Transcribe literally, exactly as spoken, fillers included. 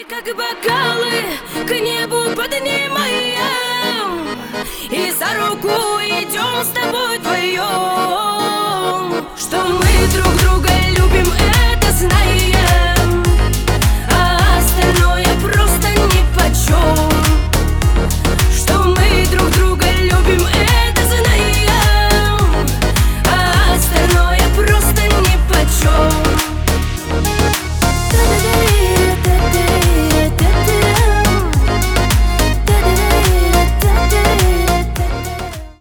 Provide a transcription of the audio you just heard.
Как бокалы к небу поднимаем, и за руку идем с тобой вдвоем.